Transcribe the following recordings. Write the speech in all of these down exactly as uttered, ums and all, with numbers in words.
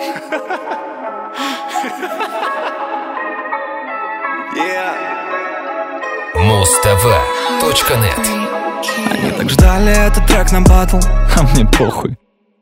Муз-ТВ точка нет. Они так ждали этот трек на батл, а мне похуй.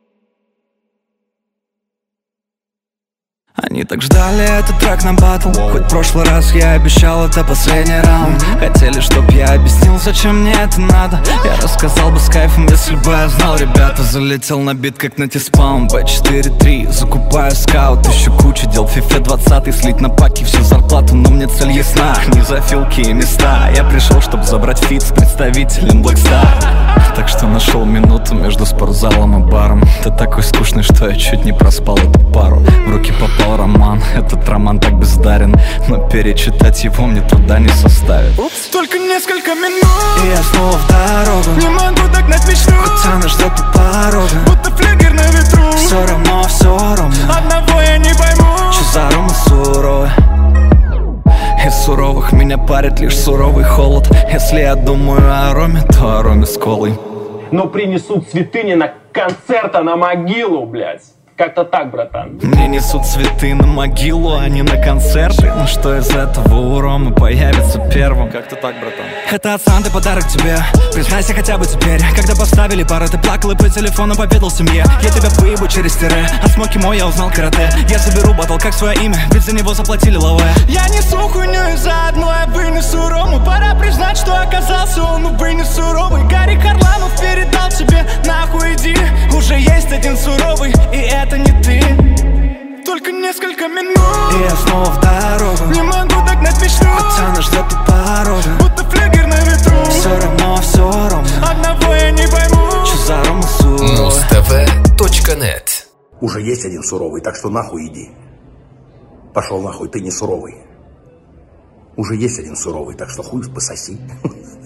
Они так ждали этот трек на батл. Хоть в прошлый раз я обещал, это последний раунд. Хотели, чтоб я объяснил, зачем мне это надо. Я рассказал бы с кайфом, если бы я знал, ребята. Залетел на бит, как на Тиспаун. бэ четыре три, закупаю скаут. Еще куча дел, фифе двадцать, слить на паки всю зарплату. Но мне цель ясна, не за филки и места. Я пришел, чтобы забрать фит с представителем Blackstar. Так что нашел минуту между спортзалом и баром. Ты такой скучный, что я чуть не проспал эту пару. В руки попал роман, этот роман так бездарен, но перечитать его мне труда не составит. Упс. Только несколько минут, и я снова в дорогу. Не могу догнать мечту, хотя нас ждет у порога. Будто флюгер на ветру, все равно, все равно. Одного я не пойму, что за арома суровая. Из суровых меня парит лишь суровый холод. Если я думаю о ароме, то о ароме с колой. Но принесут цветы не на концерт, а на могилу, блядь. Как-то так, братан. Мне несут цветы на могилу, а не на концерты. Ну что из этого у Ромы появится первым? Как-то так, братан. Это от Санты подарок тебе. Признайся хотя бы теперь. Когда поставили пары, ты плакал и по телефону поведал семье. Я тебя выебу через тире. От смоки мой я узнал карате. Я заберу батл как свое имя, ведь за него заплатили лаве. Я несу хуйню из-за одной, я вынесу Рому. Пора признать, что оказался он, увы, не суровый. Гарик Харламов передал тебе, нахуй иди. Уже есть один суровый, и это не ты. Только несколько минут, и я снова в дорогу. Не могу догнать мечту, хотя нас ждет у порога. Будто флюгер на ветру, все равно, все равно. Одного я не пойму, что за арома суровая. Муз-ТВ точка нет. Уже есть один суровый, так что нахуй иди. Пошел нахуй, ты не суровый. Уже есть один суровый, так что хуй пососи.